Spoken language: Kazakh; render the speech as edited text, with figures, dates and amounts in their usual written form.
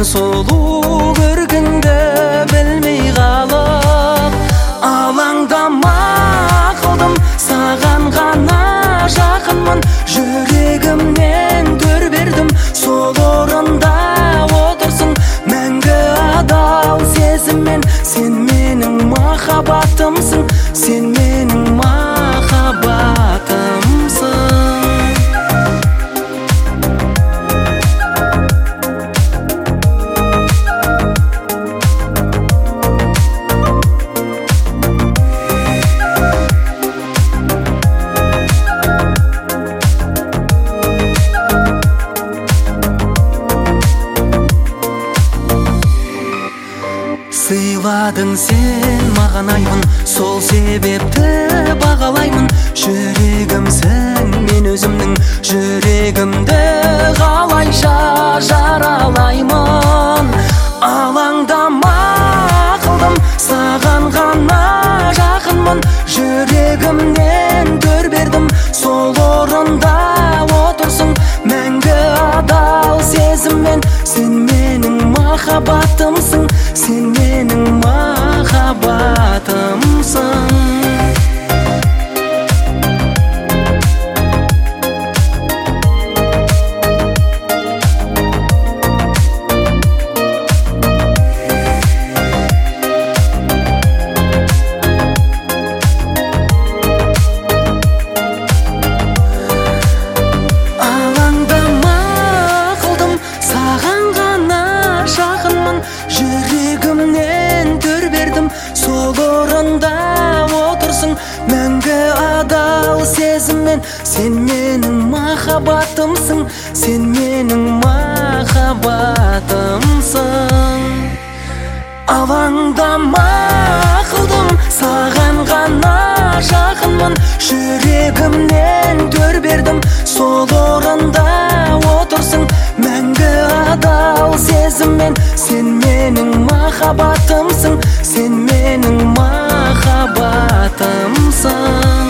сұлу көргіңді білмей қалып, алаңдама қылдым, саған ғана жақынмын, жүрегімнен төр бердім, сол орында отырсың мәңгі адал сезіммен. Сен менің махаббатымсың, сен менің махаббатымсың. Сыйладың сен маған аймын, сол себепті бағалаймын. Жүрегімсің, мен өзімнің жүрегімді қалайша жаралаймын. Алаңдама қылдым, саған ғана жақынмын, жүрегімнен төр бердім, сол орында отырсың мәңгі адал сезіммен. Сен менің махаббатымсың, сен менің махаббатымсың. Жүрегімнен төр бердім, сол орында отырсың мәңгі адал сезіммен. Сен менің махаббатымсың, сен менің махаббатымсың. Алаңдама қылдым, саған ғана жақынмын, жүрегімнен төр бердім, сол орында отырсың мәңгі адал сезіммен. Сен менің махаббатымсың, сен менің махаббатымсың.